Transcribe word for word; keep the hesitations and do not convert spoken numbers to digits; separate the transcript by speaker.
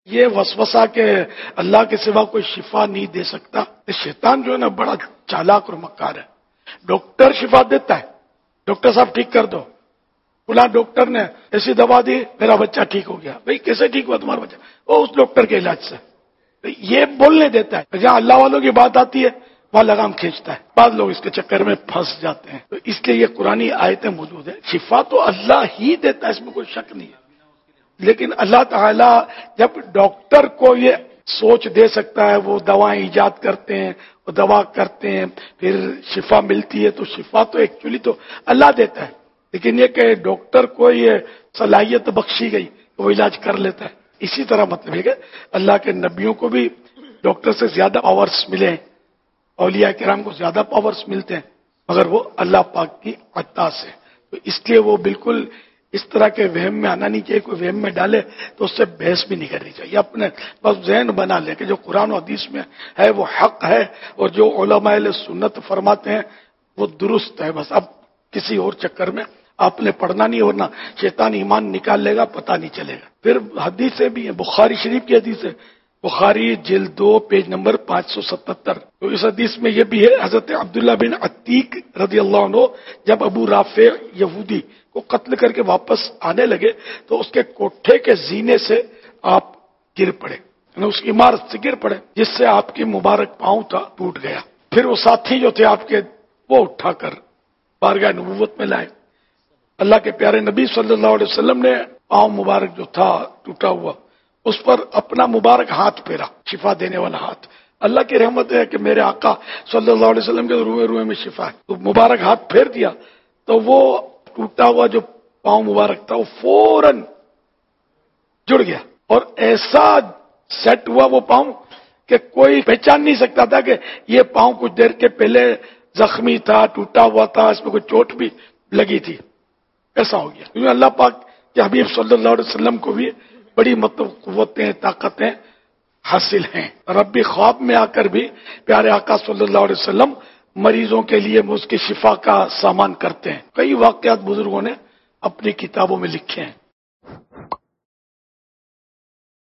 Speaker 1: یہ وسوسہ کہ اللہ کے سوا کوئی شفا نہیں دے سکتا، شیطان جو ہے نا بڑا چالاک اور مکار ہے۔ ڈاکٹر شفا دیتا ہے، ڈاکٹر صاحب ٹھیک کر دو، بلا ڈاکٹر نے ایسی دوا دی میرا بچہ ٹھیک ہو گیا، بھئی کیسے ٹھیک ہوا تمہارا بچہ؟ وہ اس ڈاکٹر کے علاج سے، یہ بولنے دیتا ہے۔ جہاں اللہ والوں کی بات آتی ہے وہاں لگام کھینچتا ہے، بعض لوگ اس کے چکر میں پھنس جاتے ہیں۔ تو اس لیے یہ قرآنی آیتیں موجود ہیں، شفا تو اللہ ہی دیتا ہے، اس میں کوئی شک نہیں ہے، لیکن اللہ تعالیٰ جب ڈاکٹر کو یہ سوچ دے سکتا ہے، وہ دوائیں ایجاد کرتے ہیں، وہ دوا کرتے ہیں، پھر شفا ملتی ہے، تو شفا تو ایکچولی تو اللہ دیتا ہے، لیکن یہ کہ ڈاکٹر کو یہ صلاحیت بخشی گئی کہ وہ علاج کر لیتا ہے۔ اسی طرح مطلب ہے کہ اللہ کے نبیوں کو بھی ڈاکٹر سے زیادہ پاورز ملے ہیں، اولیاء کرام کو زیادہ پاورز ملتے ہیں، مگر وہ اللہ پاک کی عطا سے، تو اس لیے وہ بالکل اس طرح کے وہم میں آنا نہیں چاہیے۔ کوئی وہم میں ڈالے تو اس سے بحث بھی نہیں کرنی چاہیے، اپنے بس ذہن بنا لے کہ جو قرآن و حدیث میں ہے وہ حق ہے، اور جو علماء اہل سنت فرماتے ہیں وہ درست ہے، بس اب کسی اور چکر میں آپ نے پڑھنا نہیں، ورنہ شیطان ایمان نکال لے گا، پتہ نہیں چلے گا۔ پھر حدیثیں بھی ہیں، بخاری شریف کی حدیث ہے، بخاری جلد دو پیج نمبر پانچ سو ستتر، تو اس حدیث میں یہ بھی ہے، حضرت عبداللہ بن عتیق رضی اللہ عنہ جب ابو رافع یہودی کو قتل کر کے واپس آنے لگے تو اس کے کوٹھے کے زینے سے آپ گر پڑے، یعنی اس کی عمارت سے گر پڑے، جس سے آپ کی مبارک پاؤں تھا ٹوٹ گیا۔ پھر وہ ساتھی جو تھے آپ کے، وہ اٹھا کر بارگاہ نبوت میں لائے، اللہ کے پیارے نبی صلی اللہ علیہ وسلم نے پاؤں مبارک جو تھا ٹوٹا ہوا اس پر اپنا مبارک ہاتھ پھیرا، شفا دینے والا ہاتھ۔ اللہ کی رحمت ہے کہ میرے آقا صلی اللہ علیہ وسلم کے روئے روئے میں شفا ہے، تو مبارک ہاتھ پھیر دیا تو وہ ٹوٹا ہوا جو پاؤں مبارک تھا وہ فوراً جڑ گیا، اور ایسا سیٹ ہوا وہ پاؤں کہ کوئی پہچان نہیں سکتا تھا کہ یہ پاؤں کچھ دیر کے پہلے زخمی تھا، ٹوٹا ہوا تھا، اس میں کوئی چوٹ بھی لگی تھی، ایسا ہو گیا۔ کیونکہ اللہ پاک کے حبیب صلی اللہ علیہ وسلم کو بھی بڑی مطلب قوتیں، طاقتیں حاصل ہیں، رب بھی خواب میں آ کر بھی پیارے آقا صلی اللہ علیہ وسلم مریضوں کے لیے اس کی شفا کا سامان کرتے ہیں۔ کئی واقعات بزرگوں نے اپنی کتابوں میں لکھے ہیں۔